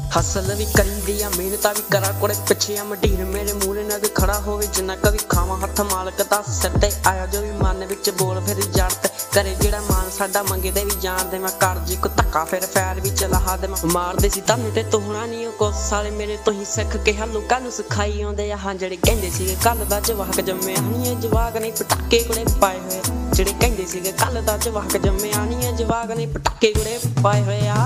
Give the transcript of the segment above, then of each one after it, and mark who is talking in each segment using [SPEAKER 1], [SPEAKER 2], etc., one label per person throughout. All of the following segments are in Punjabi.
[SPEAKER 1] हसल भी करी आ मेहनत भी करा कुड़े पिछे आ मटीर मेरे मूहरे ना खड़ा होवे जिन्ना कभी खावा हथ मालक दा सिर ते आया जो भी मन विच बोल फिर जड़त करे जेड़ा मान साडा मंगे ते भी जान दे मैं कर जी को धक्का फिर फैर भी चला हा दे मार दे सी तानू ते तोहना नहीं को साले मेरे तो ही सिख के लोकां नू सिखाई आउंदे आ हां जेड़े कहंदे सीगे कल दा जवाक जम्मिया नहीं जवाक नहीं पटाके कुड़े पाए होए जेड़े कहंदे सीगे कल दा जवाक जम्मिया नहीं जवाक नहीं पटाके कुड़े पाए होए आ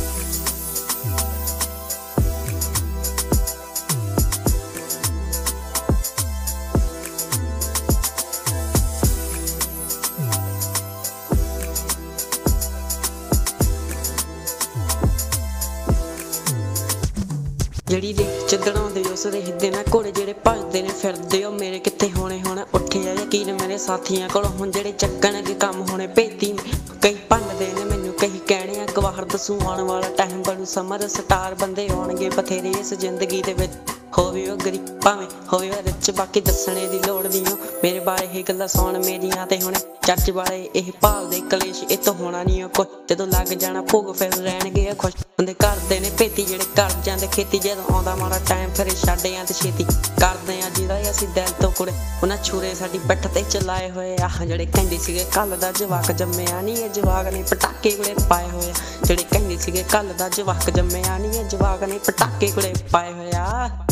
[SPEAKER 1] ਜਿਹੜੀ ਦੇ ਚਦੜਾਉਂਦੇ ਉਸ ਦੇ ਹਿੱਦੇ ਨਾਲ ਘੋੜੇ ਜਿਹੜੇ ਭੱਜਦੇ ਨੇ ਫਿਰਦੇ ਉਹ ਮੇਰੇ ਕਿੱਥੇ ਹੋਣੇ ਹੁਣ ਉੱਠਿਆ ਯਕੀਨ ਮੇਰੇ ਸਾਥੀਆਂ ਕੋਲ ਹੁਣ ਜਿਹੜੇ ਚੱਕਣਗੇ ਕੰਮ ਹੋਣੇ ਭੇਤੀ ਕਈ ਭੰਨਦੇ ਨੇ ਮੈਨੂੰ ਕਈ ਕਹਿਣੇ ਆ ਗਵਾਹਰ ਦਸੂ ਆਉਣ ਵਾਲਾ ਟਾਈਮ ਬੜੂ ਸਮਰ ਸਟਾਰ ਬੰਦੇ ਆਉਣਗੇ ਬਥੇਰੇ ਇਸ ਜ਼ਿੰਦਗੀ ਦੇ ਵਿੱਚ ਹੋਵੇ ਉਹ ਗਰੀਬ ਭਾਵੇਂ ਹੋਵੇ ਉਹ ਰਿਚ ਬਾਕੀ ਦੱਸਣੇ ਦੀ ਲੋੜ ਨਹੀਂ ਮੇਰੇ ਬਾਰੇ ਇਹ ਗੱਲਾਂ ਸੁਣ ਮੇਰੀਆਂ ਤੇ ਹੁਣ ਚਰਚ ਵਾਲੇ ਇਹ ਭਾਲਦੇ ਕਲੇਸ਼ ਇਹ ਤਾਂ ਹੋਣਾ ਨਹੀਂ ਕੁਝ ਜਦੋਂ ਲੱਗ ਜਾਣਾ ਭੋਗ ਫਿਰ ਰਹਿਣਗੇ ਖੁਸ਼ ਹੁੰਦੇ ਕਰਦੇ ਨੇ ਭੇਤੀ ਜਿਹੜੇ ਕਰ ਜਾਂਦੇ ਖੇਤੀ ਜਦੋਂ ਆਉਂਦਾ ਮਾੜਾ ਟਾਈਮ ਫਿਰ ਛੱਡ ਜਾਂਦੇ ਛੇਤੀ ਕਰਦੇ ਆ ਜਿਹਦਾ ਅਸੀਂ ਦਿਲ ਤੋਂ ਕੁੜੇ ਉਹਨਾਂ ਛੁਰੇ ਸਾਡੀ ਪਿੱਠ ਤੇ ਚਲਾਏ ਹੋਏ ਆ ਜਿਹੜੇ ਕਹਿੰਦੇ ਸੀਗੇ ਕੱਲ ਦਾ ਜਵਾਕ ਜੰਮਿਆ ਨਹੀਂ ਇਹ ਜਵਾਕ ਨੇ ਪਟਾਕੇ ਕੁੜੇ ਪਾਏ ਹੋਏ ਜਿਹੜੇ ਕਹਿੰਦੇ ਸੀਗੇ ਕੱਲ ਦਾ ਜਵਾਕ ਜੰਮਿਆ ਨਹੀਂ ਇਹ ਜਵਾਕ ਨੇ ਪਟਾਕੇ ਕੁੜੇ ਪਾਏ ਹੋਏ ਆ